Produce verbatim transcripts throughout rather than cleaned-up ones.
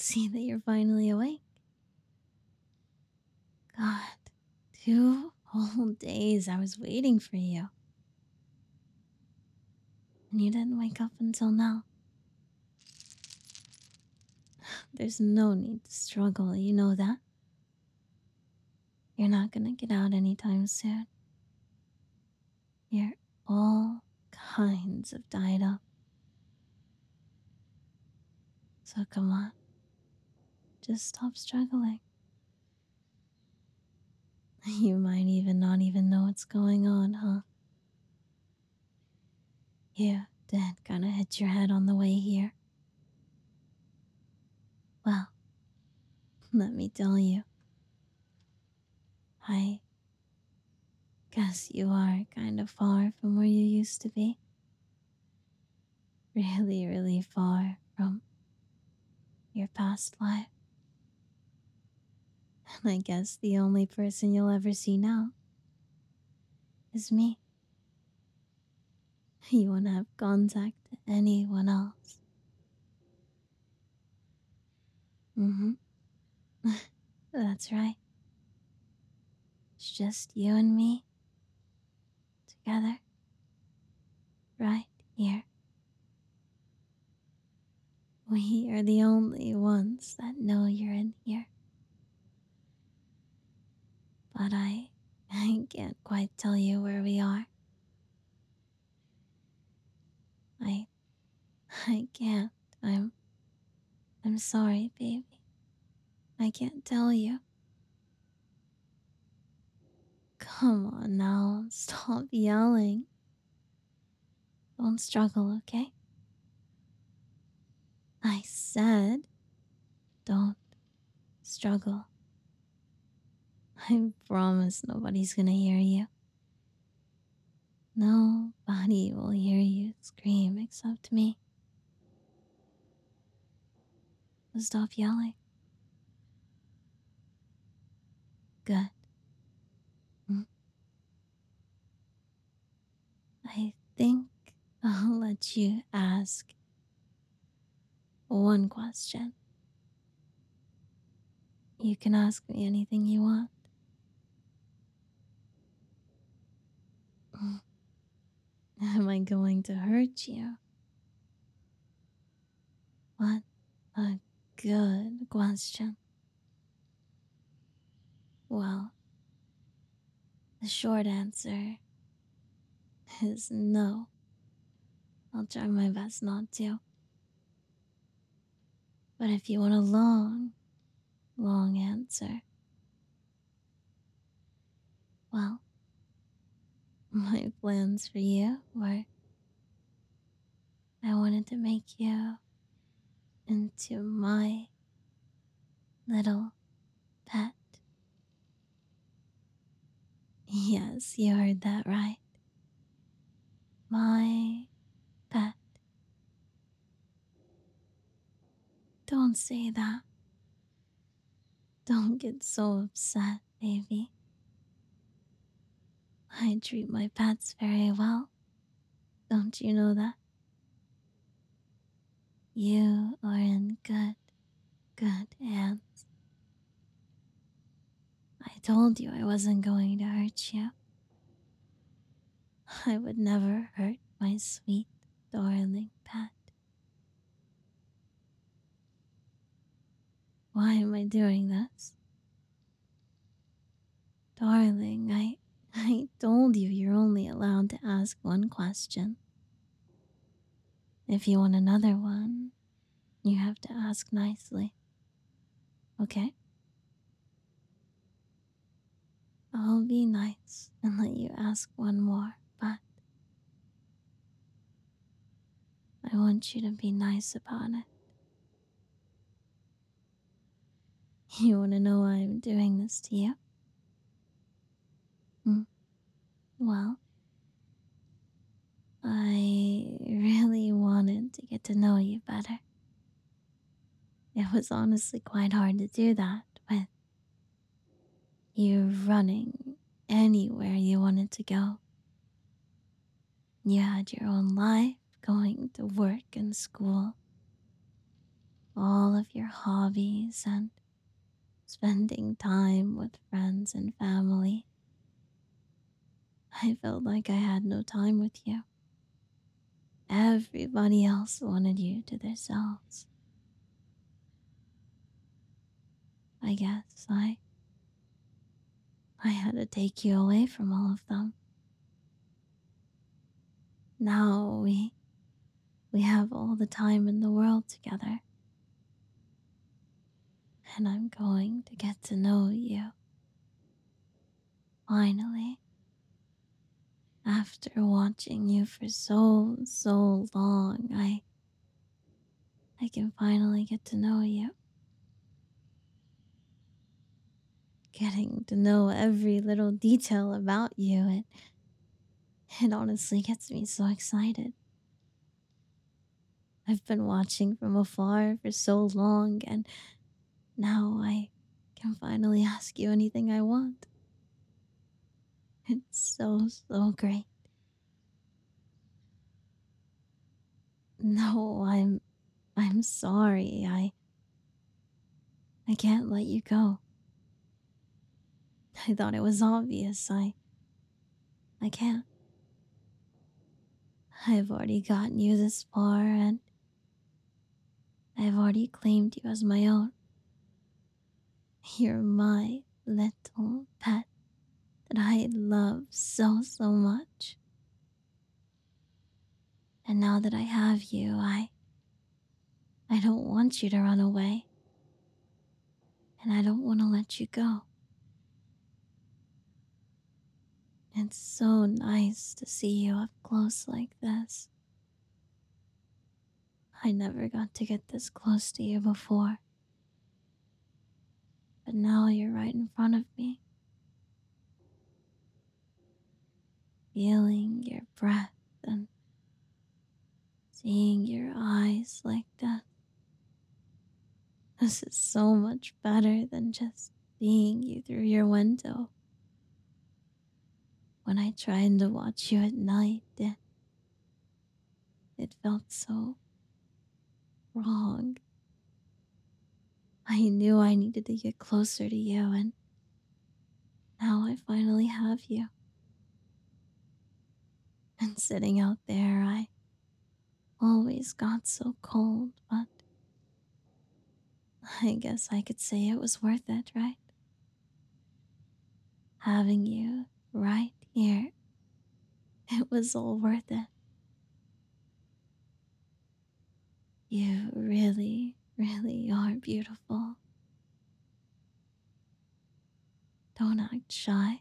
see that you're finally awake. God, two whole days I was waiting for you, and you didn't wake up until now. There's no need to struggle, you know that? You're not gonna get out anytime soon. You're all kinds of died up. So come on, just stop struggling. You might even not even know what's going on, huh? You did kinda hit your head on the way here. Well, let me tell you, I guess you are kind of far from where you used to be. Really, really far from your past life. And I guess the only person you'll ever see now is me. You won't have contact to anyone else. Mm-hmm. That's right. It's just you and me together right here. We are the only ones that know you're in here. But I I can't quite tell you where we are. I I can't. I'm I'm sorry, baby. I can't tell you. Come on now, stop yelling. Don't struggle, okay? I said don't struggle. I promise nobody's gonna hear you. Nobody will hear you scream except me. So stop yelling. Good. Mm. I think I'll let you ask one question. You can ask me anything you want. Mm. Am I going to hurt you? What a good question. Well, the short answer is no. I'll try my best not to. But if you want a long, long answer, well, my plans for you were I wanted to make you into my little pet. Yes, you heard that right. My pet. Don't say that. Don't get so upset, baby. I treat my pets very well. Don't you know that? You are in good, good hands. I told you I wasn't going to hurt you. I would never hurt my sweet, darling pet. Why am I doing this? Darling, I I told you you're only allowed to ask one question. If you want another one, you have to ask nicely. Okay? I'll be nice and let you ask one more, but I want you to be nice about it. You want to know why I'm doing this to you? Hmm. Well, I really wanted to get to know you better. It was honestly quite hard to do that with you running anywhere you wanted to go. You had your own life, going to work and school. all of your hobbies and spending time with friends and family. I felt like I had no time with you. Everybody else wanted you to themselves. I guess I I had to take you away from all of them. Now we we have all the time in the world together, and I'm going to get to know you. Finally, after watching you for so so long, I I can finally get to know you. Getting to know every little detail about you, it it honestly gets me so excited. I've been watching from afar for so long, and now I can finally ask you anything I want. It's so, so great. No, I'm I'm sorry. I I can't let you go. I thought it was obvious. I I can't. I've already gotten you this far and I've already claimed you as my own. You're my little pet that I love so, so much. And now that I have you, I I don't want you to run away, and I don't want to let you go. It's so nice to see you up close like this. I never got to get this close to you before, but now you're right in front of me, feeling your breath and seeing your eyes like that. This is so much better than just seeing you through your window. When I tried to watch you at night, it, it felt so wrong. I knew I needed to get closer to you, and now I finally have you. And sitting out there, I always got so cold, but I guess I could say it was worth it, right? Having you right here, it was all worth it. You really, really are beautiful. Don't act shy.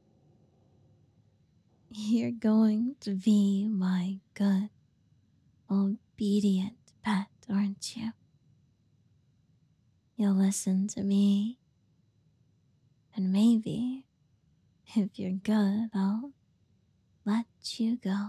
You're going to be my good, obedient pet, aren't you? You'll listen to me, and maybe, if you're good, I'll let you go.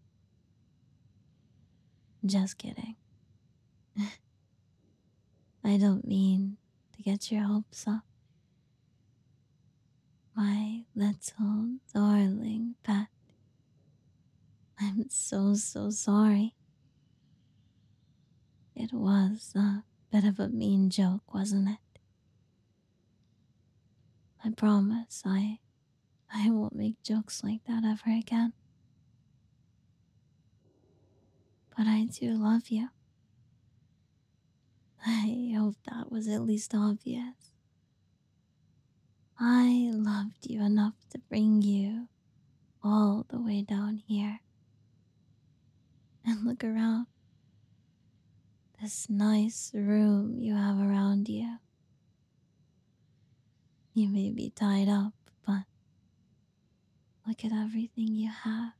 Just kidding. I don't mean to get your hopes up. My little darling pet. I'm so, so sorry. It was a bit of a mean joke, wasn't it? I promise I I won't make jokes like that ever again. But I do love you. I hope that was at least obvious. I loved you enough to bring you all the way down here. And look around. This nice room you have around you. You may be tied up, but look at everything you have.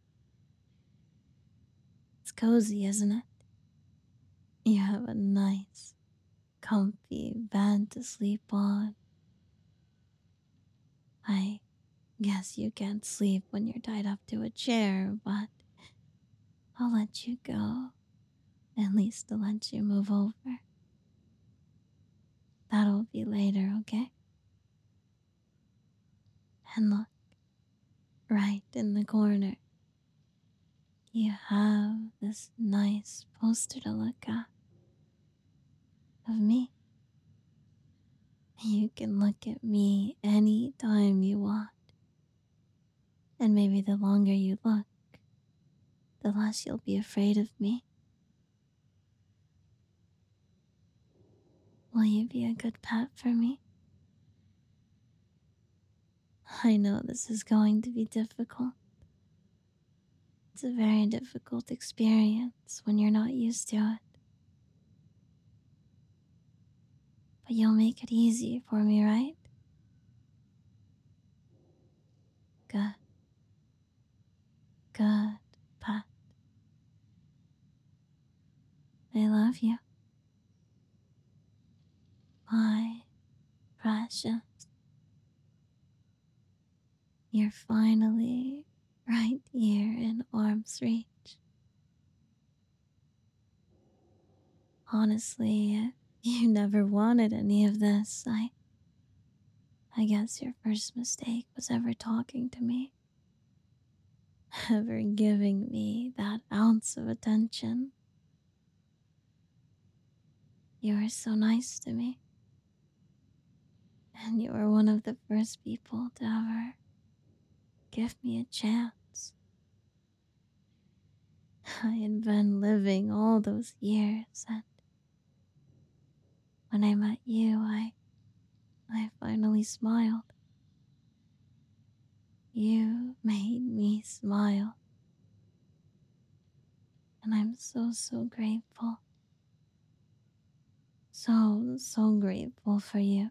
It's cozy, isn't it? You have a nice, comfy bed to sleep on. I guess you can't sleep when you're tied up to a chair, but I'll let you go. At least to let you move over. That'll be later, okay? And look, right in the corner, you have this nice poster to look at of guess you'll be afraid of me. Will you be a good pet for me? I know this is going to be difficult. It's a very difficult experience when you're not used to it. But you'll make it easy for me, right? Good, good pet. I love you, my precious. You're finally right here in arm's reach. Honestly, you never wanted any of this. I I guess your first mistake was ever talking to me, ever giving me that ounce of attention. You were so nice to me, and you were one of the first people to ever give me a chance. I had been living all those years, and when I met you, I I finally smiled. You made me smile, and I'm so, so grateful. So, so grateful for you.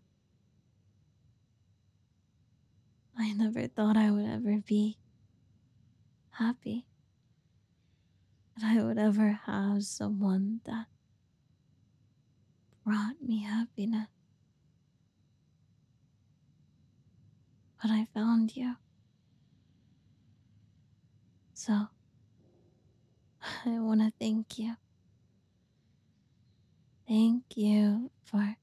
I never thought I would ever be happy, that I would ever have someone that brought me happiness. But I found you. So, I want to thank you. Thank you for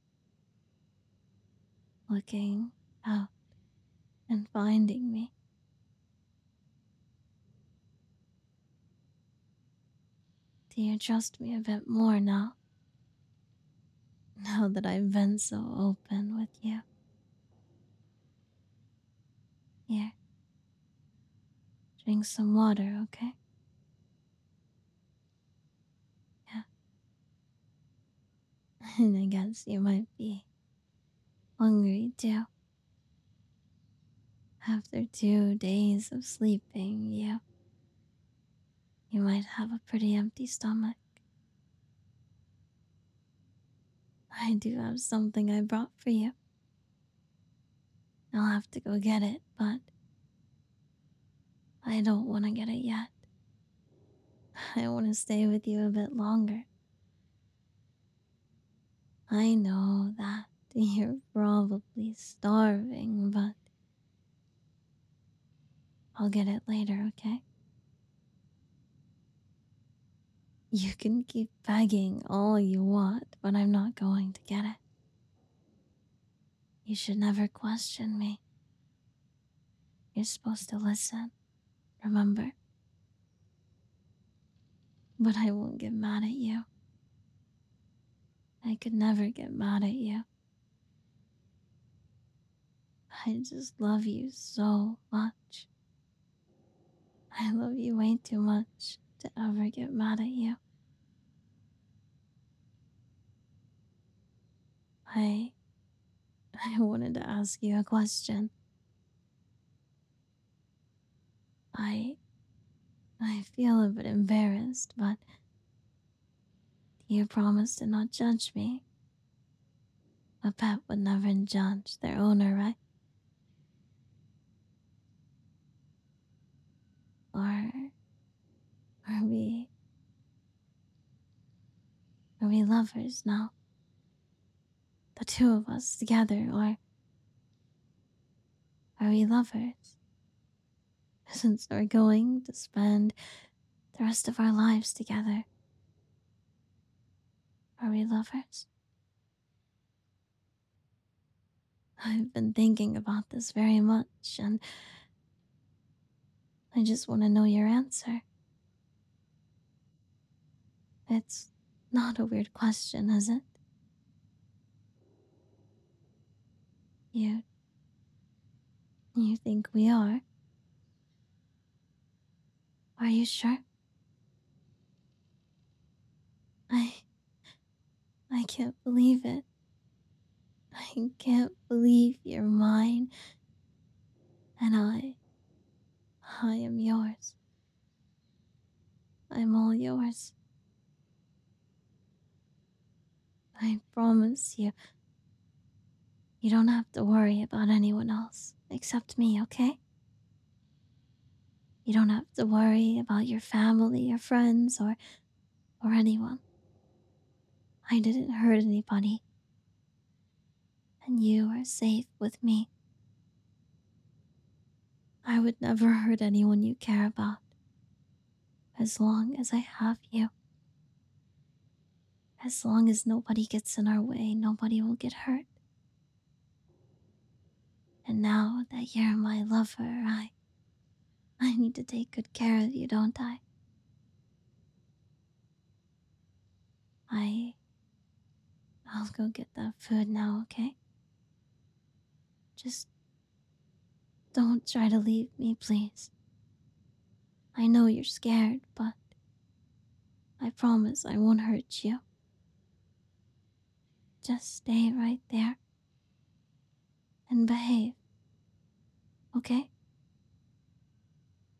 looking out and finding me. Do you trust me a bit more now? Now that I've been so open with you. Here, drink some water, okay? Yeah. And I guess you might be hungry too. After two days of sleeping, you you might have a pretty empty stomach. I do have something I brought for you. I'll have to go get it, but I don't want to get it yet. I want to stay with you a bit longer. I know that you're probably starving, but I'll get it later, okay? You can keep begging all you want, but I'm not going to get it. You should never question me. You're supposed to listen, remember? But I won't get mad at you. I could never get mad at you. I just love you so much. I love you way too much to ever get mad at you. I I wanted to ask you a question. I I feel a bit embarrassed, but you promised to not judge me. A pet would never judge their owner, right? Or are we are we lovers now? The two of us together, or are we lovers? Since we're going to spend the rest of our lives together, are we lovers? I've been thinking about this very much, and I just want to know your answer. It's not a weird question, is it? You you think we are? Are you sure? can't believe it. I can't believe you're mine, and I, I am yours. I'm all yours. I promise you, you don't have to worry about anyone else except me, okay? You don't have to worry about your family or friends or or anyone. I didn't hurt anybody, and you are safe with me. I would never hurt anyone you care about as long as I have you. As long as nobody gets in our way, nobody will get hurt. And now that you're my lover, I I need to take good care of you, don't I? I I'll go get that food now, okay? Just don't try to leave me, please. I know you're scared, but I promise I won't hurt you. Just stay right there and behave, okay?